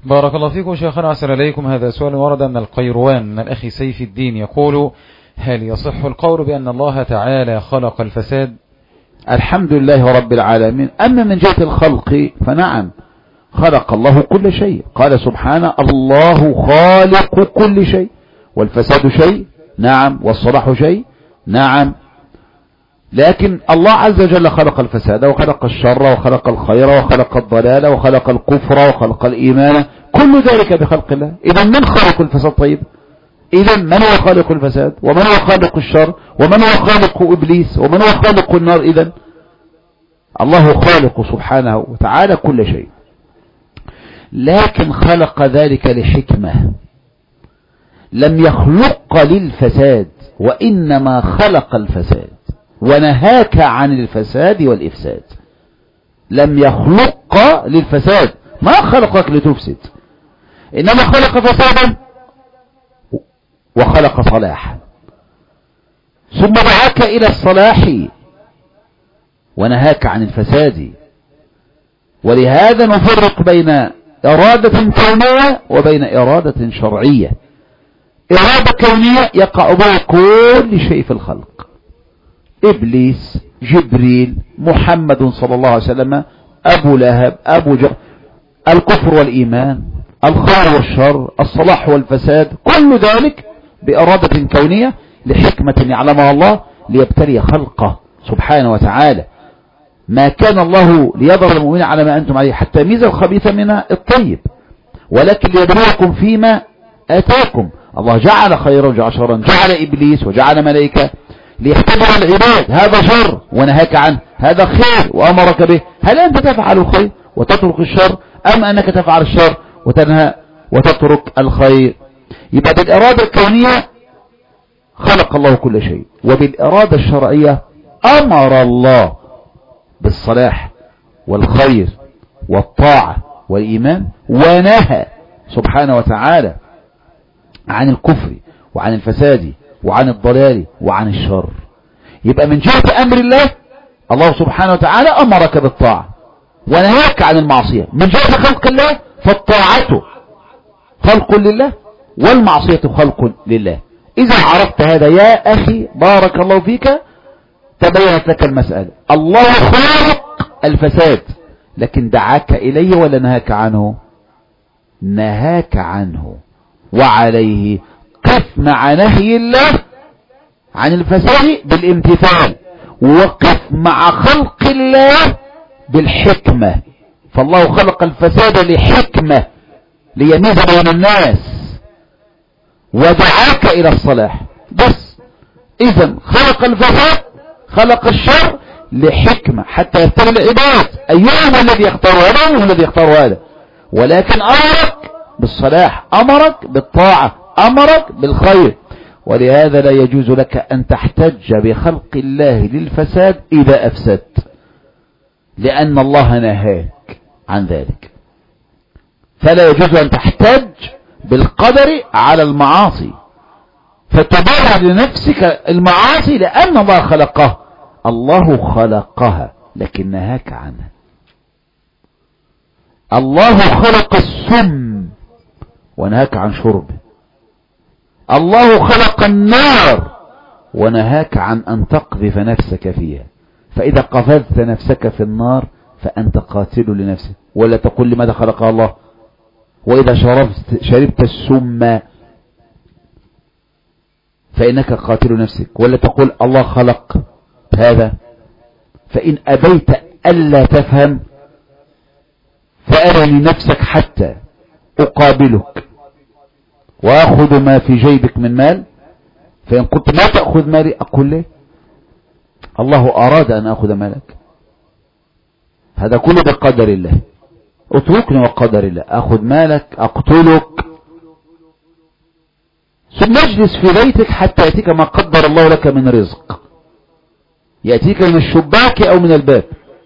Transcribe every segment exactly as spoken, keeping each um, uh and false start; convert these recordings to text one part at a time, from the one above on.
بارك الله فيكم شيخنا، أحسن إليكم. هذا سؤال ورد من القيروان من الأخي سيف الدين، يقول: هل يصح القول بأن الله تعالى خلق الفساد؟ الحمد لله رب العالمين. أما من جهة الخلق فنعم، خلق الله كل شيء. قال سبحانه: الله خالق كل شيء. والفساد شيء، نعم. والصلاح شيء، نعم. لكن الله عز وجل خلق الفساد وخلق الشر وخلق الخير وخلق الضلال وخلق الكفر وخلق الإيمان، كل ذلك بخلق الله. إذا من خالق الفساد؟ طيب، إذا من هو خالق الفساد؟ ومن هو خالق الشر؟ ومن هو خالق إبليس؟ ومن هو خالق النار؟ إذا الله خالق سبحانه وتعالى كل شيء، لكن خلق ذلك لحكمة. لم يخلق للفساد، وإنما خلق الفساد ونهاك عن الفساد والإفساد. لم يخلق للفساد، ما خلقك لتفسد، إنما خلق فسادا وخلق صلاحا، ثم دعاك إلى الصلاح ونهاك عن الفساد. ولهذا نفرق بين إرادة كونية وبين إرادة شرعية. إرادة كونية يقع بها كل شيء في الخلق: إبليس، جبريل، محمد صلى الله عليه وسلم، أبو لهب، أبو جهل، الكفر والإيمان، الخير والشر، الصلاح والفساد، كل ذلك بإرادة كونية لحكمة يعلمها الله ليبتلي خلقه سبحانه وتعالى. ما كان الله ليضر المؤمنين على ما أنتم عليه حتى يميز الخبيث من الطيب، ولكن ليبلوكم فيما آتاكم. الله جعل خيرا وجعل شرا، جعل إبليس وجعل ملائكة ليختبر العباد. هذا شر ونهاك عنه، هذا خير وأمرك به. هل أنت تفعل الخير وتترك الشر، أم أنك تفعل الشر وتنهى وتترك الخير؟ يبقى بالإرادة الكونية خلق الله كل شيء، وبالإرادة الشرعية أمر الله بالصلاح والخير والطاعة والإيمان، ونهى سبحانه وتعالى عن الكفر وعن الفساد وعن الضلال وعن الشر. يبقى من جهة أمر الله، الله سبحانه وتعالى أمرك بالطاعة ونهاك عن المعصية. من جهة خلق الله فالطاعة خلق لله والمعصية خلق لله. إذا عرفت هذا يا أخي بارك الله فيك تبينت لك المسألة. الله خالق الفساد، لكن دعاك إليه ولا نهاك عنه؟ نهاك عنه. وعليه قف مع نهي الله عن الفساد بالامتثال، وقف مع خلق الله بالحكمة. فالله خلق الفساد لحكمة ليميز بين الناس، ودعاك إلى الصلاح بس. إذن خلق الفساد، خلق الشر لحكمة حتى يختار العباد أيهم الذي يختار هذا أيهم الذي يختار هذا. ولكن أمرك بالصلاح، أمرك بالطاعة، أمرك بالخير. ولهذا لا يجوز لك أن تحتج بخلق الله للفساد إذا أفسدت، لأن الله نهاك عن ذلك. فلا يجوز أن تحتج بالقدر على المعاصي فتبرر لنفسك المعاصي، لأن الله خلقها. الله خلقها لكن نهاك عنها. الله خلق السم ونهاك عن شربه. الله خلق النار ونهاك عن أن تقذف نفسك فيها. فإذا قذفت نفسك في النار فأنت قاتل لنفسك. ولا تقول لماذا خلقها الله. وإذا شربت, شربت السم فإنك قاتل نفسك. ولا تقول الله خلق هذا. فإن أبيت ألا تفهم فأرني نفسك حتى أقابلك وأخذ ما في جيبك من مال. فإن قلت ما تأخذ مالي أقول ليه الله أراد أن أخذ مالك. هذا كله بقدر الله. اتركني وقدر الله. أخذ مالك أقتلك. ثم اجلس في بيتك حتى يأتيك ما قدر الله لك من رزق، يأتيك من الشباك أو من الباب.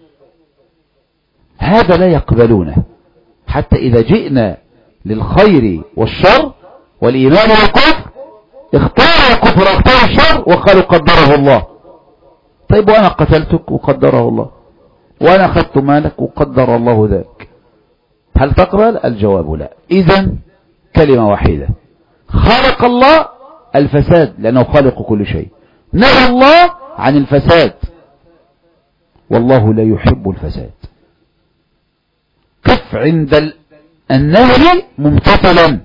هذا لا يقبلونه. حتى إذا جئنا للخير والشر والإيمان والكفر اختار الكفر واختار الشر وقالوا قدره الله. طيب وأنا قتلتك وقدره الله، وأنا أخذت مالك وقدر الله ذلك. هل تقبل؟ الجواب لا. إذن كلمة واحدة، خلق الله الفساد لأنه خالق كل شيء، نهى الله عن الفساد والله لا يحب الفساد. قف عند النهي ممتثلا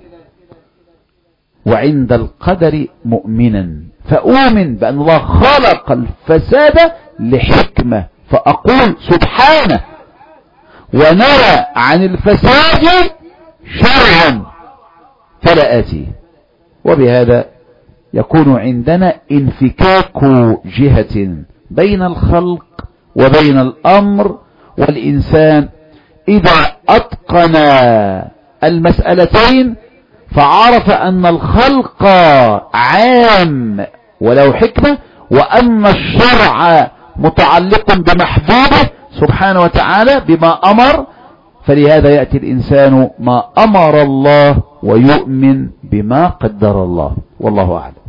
وعند القدر مؤمنا، فأؤمن بأن الله خلق الفساد لحكمة فأقول سبحانه، ونرى عن الفساد شرعا فلا آتيه. وبهذا يكون عندنا انفكاك جهة بين الخلق وبين الأمر، والإنسان إذا أتقن المسألتين فعرف أن الخلق عام وله حكمة، وأن الشرع متعلق بمحبوبه سبحانه وتعالى بما أمر، فلهذا يأتي الإنسان ما أمر الله ويؤمن بما قدر الله، والله أعلم.